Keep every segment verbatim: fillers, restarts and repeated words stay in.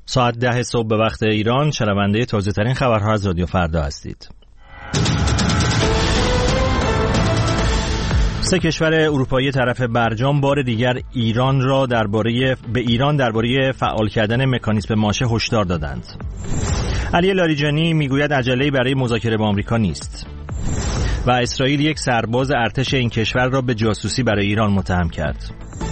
ساعت ده صبح به وقت ایران، شنونده تازه ترین خبرها از رادیو فردا هستید. سه کشور اروپایی طرف برجام بار دیگر ایران را درباره به ایران درباره فعال کردن مکانیزم ماشه هشدار دادند. علی لاریجانی میگوید عجله‌ای برای مذاکره با آمریکا نیست. و اسرائیل یک سرباز ارتش این کشور را به جاسوسی برای ایران متهم کرد.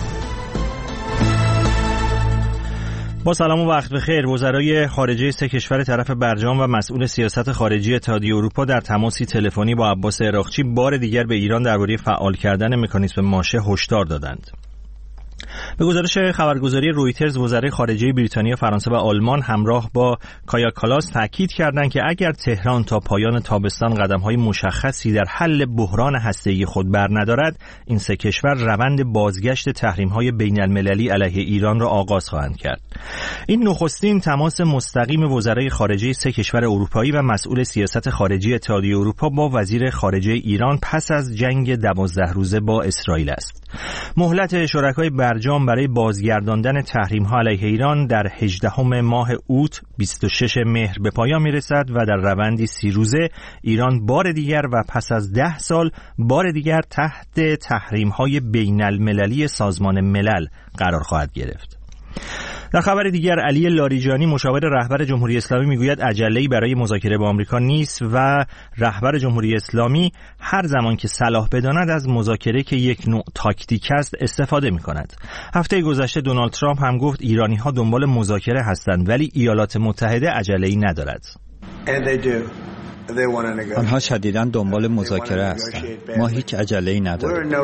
با سلام و وقت بخیر. وزرای خارجه سه کشور طرف برجام و مسئول سیاست خارجی اتحادیه اروپا در تماسی تلفنی با عباس عراقچی بار دیگر به ایران درباره فعال کردن مکانیزم ماشه هشدار دادند. به گزارش خبرگزاری رویترز، وزرای خارجه بریتانیا، فرانسه و آلمان همراه با کایا کالاس تاکید کردند که اگر تهران تا پایان تابستان قدم‌های مشخصی در حل بحران هسته‌ای خود برندارد، این سه کشور روند بازگشت تحریم‌های بین‌المللی علیه ایران را آغاز خواهند کرد. این نخستین تماس مستقیم وزرای خارجه سه کشور اروپایی و مسئول سیاست خارجی اتحادیه اروپا با وزیر خارجه ایران پس از جنگ دوازده روزه با اسرائیل است. مهلت شرکای برجام برای بازگرداندن تحریم‌ها علیه ایران در هجدهم ماه اوت بیست و ششم مهر به پایان می‌رسد و در روندی سی روزه ایران بار دیگر و پس از ده سال بار دیگر تحت تحریم‌های بین‌المللی سازمان ملل قرار خواهد گرفت. در خبر دیگر، علی لاریجانی مشاور رهبر جمهوری اسلامی میگوید عجله‌ای برای مذاکره با آمریکا نیست و رهبر جمهوری اسلامی هر زمان که صلاح بداند از مذاکره که یک نوع تاکتیک است استفاده می‌کند. هفته گذشته دونالد ترامپ هم گفت ایرانی‌ها دنبال مذاکره هستند ولی ایالات متحده عجله‌ای ندارد. آنها شدیداً دنبال مذاکره هستند. ما هیچ عجله‌ای نداریم.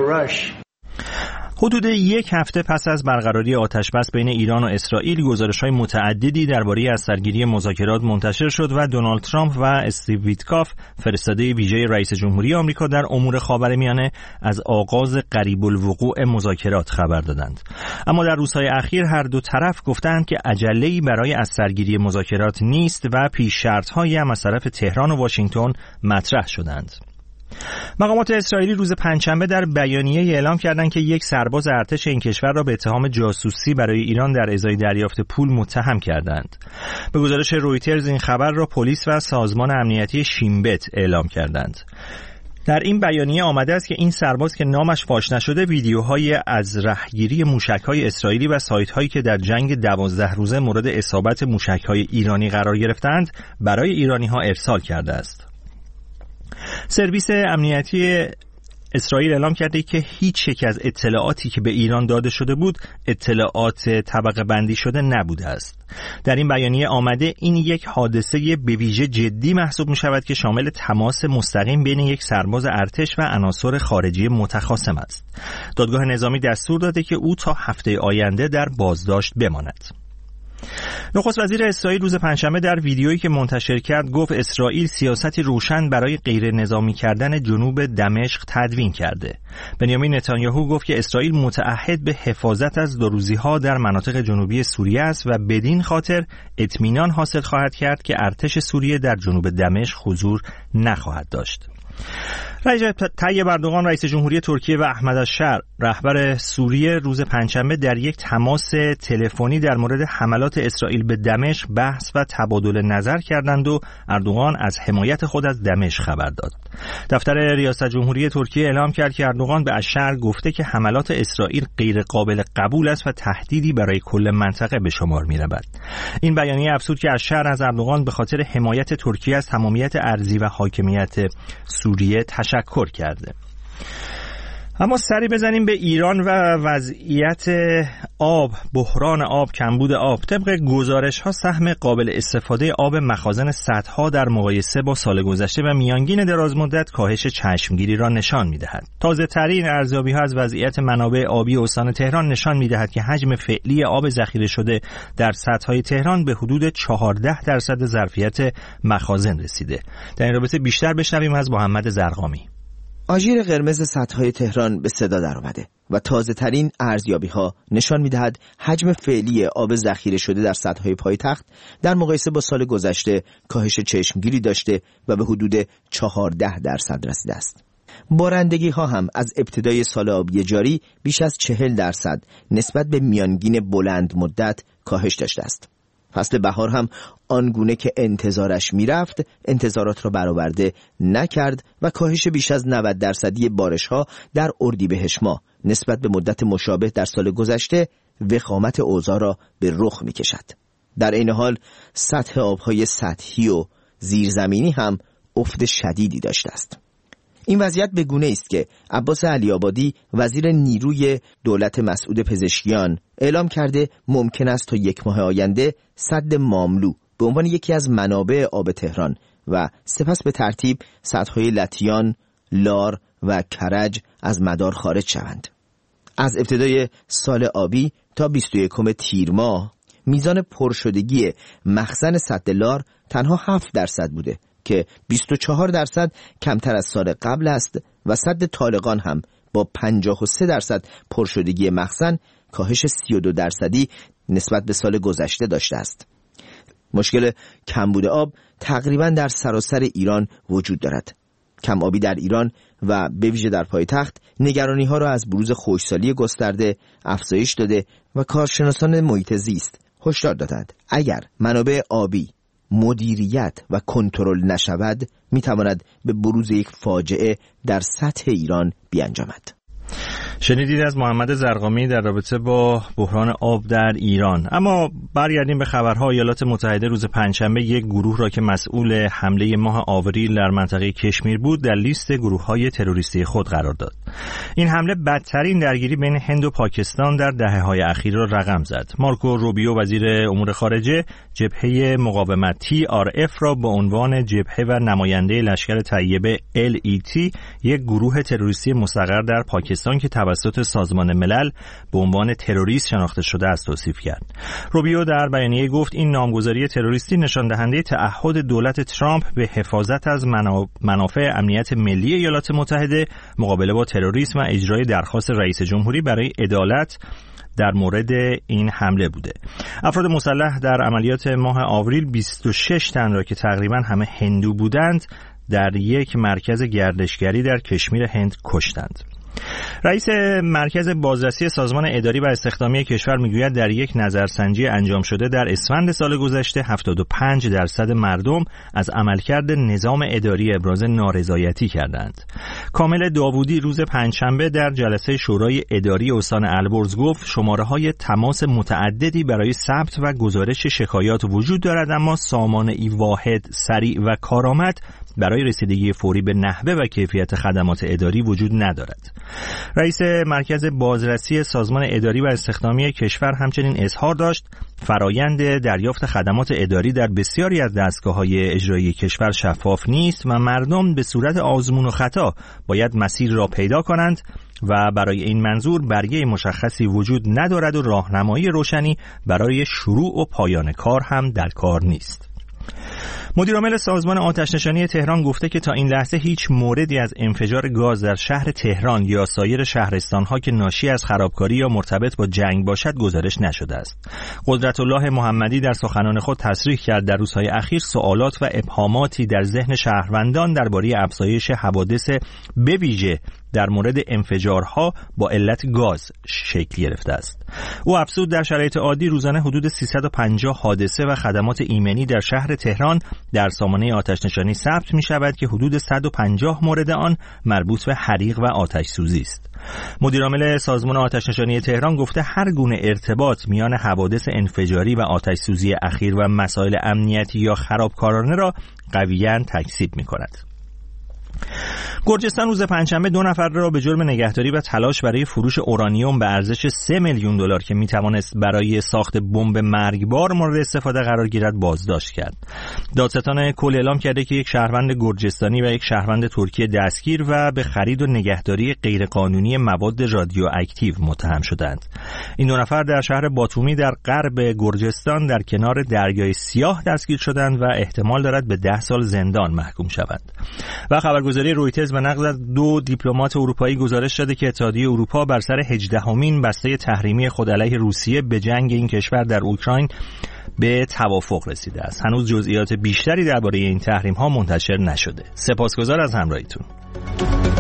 حدود یک هفته پس از برقراری آتش‌بس بین ایران و اسرائیل، گزارش‌های متعددی درباره از سرگیری مذاکرات منتشر شد و دونالد ترامپ و استیو ویتکاف، فرستاده ویژه رئیس جمهوری آمریکا در امور خاورمیانه، از آغاز قریب الوقوع مذاکرات خبر دادند. اما در روزهای اخیر هر دو طرف گفتند که عجله‌ای برای از سرگیری مذاکرات نیست و پیش شرط‌هایی هم از طرف تهران و واشنگتن مطرح شدند. مقامات اسرائیلی روز پنجشنبه در بیانیه اعلام کردند که یک سرباز ارتش این کشور را به اتهام جاسوسی برای ایران در ازای دریافت پول متهم کردند. به گزارش رویترز این خبر را پلیس و سازمان امنیتی شین بت اعلام کردند. در این بیانیه آمده است که این سرباز که نامش فاش نشده ویدیوهای از رهگیری موشک‌های اسرائیلی و سایت‌هایی که در جنگ دوازده روزه مورد اصابت موشک‌های ایرانی قرار گرفتند برای ایرانی‌ها ارسال کرده است. سرویس امنیتی اسرائیل اعلام کرده که هیچ یک از اطلاعاتی که به ایران داده شده بود اطلاعات طبقه بندی شده نبوده است. در این بیانیه آمده این یک حادثه به ویژه جدی محسوب می شود که شامل تماس مستقیم بین یک سرباز ارتش و عناصر خارجی متخاصم است. دادگاه نظامی دستور داده که او تا هفته آینده در بازداشت بماند. نخست وزیر اسرائیل روز پنجشنبه در ویدیویی که منتشر کرد گفت اسرائیل سیاستی روشن برای غیر نظامی کردن جنوب دمشق تدوین کرده. بنیامین نتانیاهو گفت که اسرائیل متعهد به حفاظت از دوروزی‌ها در مناطق جنوبی سوریه است و بدین خاطر اطمینان حاصل خواهد کرد که ارتش سوریه در جنوب دمشق حضور نخواهد داشت. رجب طیب اردوغان رئیس جمهوری ترکیه و احمد الشر رهبر سوریه روز پنجشنبه در یک تماس تلفنی در مورد حملات اسرائیل به دمشق بحث و تبادل نظر کردند و اردوغان از حمایت خود از دمشق خبر داد. دفتر ریاست جمهوری ترکیه اعلام کرد که اردوغان به الشر گفته که حملات اسرائیل غیر قابل قبول است و تهدیدی برای کل منطقه به شمار می‌رود. این بیانیه افزود که الشر از اردوغان به خاطر حمایت ترکیه از تمامیت ارضی و حاکمیت سوریه تشکر کرده. اما سری بزنیم به ایران و وضعیت آب، بحران آب، کمبود آب. طبق گزارش ها سهم قابل استفاده آب مخازن سدها در مقایسه با سال گذشته و میانگین دراز مدت کاهش چشمگیری را نشان می‌دهد. تازه ترین ارزیابی ها از وضعیت منابع آبی استان تهران نشان می‌دهد که حجم فعلی آب ذخیره شده در سدهای تهران به حدود چهارده درصد ظرفیت مخازن رسیده. در این رابطه بیشتر بشنویم از محمد زرقامی. آژیر قرمز سدهای تهران به صدا در آمده و تازه ترین ارزیابی‌ها نشان می‌دهد حجم فعلی آب ذخیره شده در سدهای پایتخت در مقایسه با سال گذشته کاهش چشمگیری داشته و به حدود چهارده درصد رسیده است. بارندگی‌ها هم از ابتدای سال آبی جاری بیش از چهل درصد نسبت به میانگین بلند مدت کاهش داشته است. فصل بهار هم آنگونه که انتظارش میرفت انتظارات را برآورده نکرد و کاهش بیش از نود درصدی بارش‌ها در اردیبهشت ماه نسبت به مدت مشابه در سال گذشته وخامت اوضاع را به رخ می‌کشد. در این حال سطح آب‌های سطحی و زیرزمینی هم افت شدیدی داشته است. این وضعیت به گونه است که عباس علی‌آبادی وزیر نیروی دولت مسعود پزشکیان اعلام کرده ممکن است تا یک ماه آینده سد ماملو به عنوان یکی از منابع آب تهران و سپس به ترتیب سدهای لطیان، لار و کرج از مدار خارج شوند. از ابتدای سال آبی تا بیست و یکم تیر ماه میزان پرشدگی مخزن سد لار تنها هفت درصد بوده که بیست و چهار درصد کمتر از سال قبل است و سد طالقان هم با پنجاه و سه درصد پرشدگی مخزن کاهش سی و دو درصدی نسبت به سال گذشته داشته است. مشکل کمبود آب تقریباً در سراسر ایران وجود دارد. کم آبی در ایران و به ویژه در پایتخت نگرانی ها را از بروز خشکسالی گسترده افزایش داده و کارشناسان محیط زیست هشدار دادند اگر منابع آبی مدیریت و کنترل نشود میتواند به بروز یک فاجعه در سطح ایران بیانجامد. شنیدید از محمد زرقامی در رابطه با بحران آب در ایران. اما برگردیم به خبرها. ایالات متحده روز پنجشنبه یک گروه را که مسئول حمله ماه آوریل در منطقه کشمیر بود در لیست گروه‌های تروریستی خود قرار داد. این حمله بدترین درگیری بین هند و پاکستان در دهه‌های اخیر را رقم زد. مارکو روبیو وزیر امور خارجه جبهه مقاومت تی آر اف را به عنوان جبهه و نماینده لشکر طیبه ال ای تی، یک گروه تروریستی مستقر در پاکستان که توسط سازمان ملل به عنوان تروریست شناخته شده است توصیف کرد. روبیو در بیانیه گفت این نامگذاری تروریستی نشان دهنده تعهد دولت ترامپ به حفاظت از منافع امنیت ملی ایالات متحده، مقابله با تروریسم و اجرای درخواست رئیس جمهوری برای عدالت در مورد این حمله بوده. افراد مسلح در عملیات ماه آوریل بیست و شش تن را که تقریبا همه هندو بودند در یک مرکز گردشگری در کشمیر هند کشتند. رئیس مرکز بازرسی سازمان اداری و استخدامی کشور میگوید در یک نظرسنجی انجام شده در اسفند سال گذشته هفتاد و پنج درصد مردم از عملکرد نظام اداری ابراز نارضایتی کردند. کامل داوودی روز پنجشنبه در جلسه شورای اداری استان البرز گفت شماره‌های تماس متعددی برای ثبت و گزارش شکایات وجود دارد، اما سامانه‌ای واحد، سریع و کارآمد برای رسیدگی فوری به نحوه و کیفیت خدمات اداری وجود ندارد. رئیس مرکز بازرسی سازمان اداری و استخدامی کشور همچنین اظهار داشت فرایند دریافت خدمات اداری در بسیاری از دستگاه‌های اجرایی کشور شفاف نیست و مردم به صورت آزمون و خطا باید مسیر را پیدا کنند و برای این منظور برگه مشخصی وجود ندارد و راهنمایی روشنی برای شروع و پایان کار هم در کار نیست. مدیرعامل سازمان آتش‌نشانی تهران گفته که تا این لحظه هیچ موردی از انفجار گاز در شهر تهران یا سایر شهرستان‌ها که ناشی از خرابکاری یا مرتبط با جنگ باشد گزارش نشده است. قدرت‌الله محمدی در سخنان خود تصریح کرد در روزهای اخیر سوالات و ابهاماتی در ذهن شهروندان درباره افزایش حوادث به ویژه در مورد انفجارها با علت گاز شکل گرفته است. او افزود در شرایط عادی روزانه حدود سیصد و پنجاه حادثه و خدمات ایمنی در شهر تهران در سامانه آتش‌نشانی ثبت می شود که حدود صد و پنجاه مورد آن مربوط به حریق و آتش سوزی است. مدیرعامل سازمان آتش‌نشانی تهران گفته هر گونه ارتباط میان حوادث انفجاری و آتش سوزی اخیر و مسائل امنیتی یا خرابکارانه را قویاً تکذیب می کند. گرجستان روز پنجشنبه دو نفر را به جرم نگهداری و تلاش برای فروش اورانیوم به ارزش سه میلیون دلار که میتوانست برای ساخت بمب مرگبار مورد استفاده قرار گیرد بازداشت کرد. دادستان کل اعلام کرده که یک شهروند گرجستانی و یک شهروند ترکیه دستگیر و به خرید و نگهداری غیرقانونی مواد رادیواکتیو متهم شدند. این دو نفر در شهر باتومی در غرب گرجستان در کنار دریای سیاه دستگیر شدند و احتمال دارد به ده سال زندان محکوم شوند. و خبرگزاری رویترز به نقل از دو دیپلمات اروپایی گزارش داده که اتحادیه اروپا بر سر هجدهمین بسته تحریمی خود علیه روسیه به جنگ این کشور در اوکراین به توافق رسیده است. هنوز جزئیات بیشتری درباره این تحریم ها منتشر نشده. سپاسگزار از همراهیتون.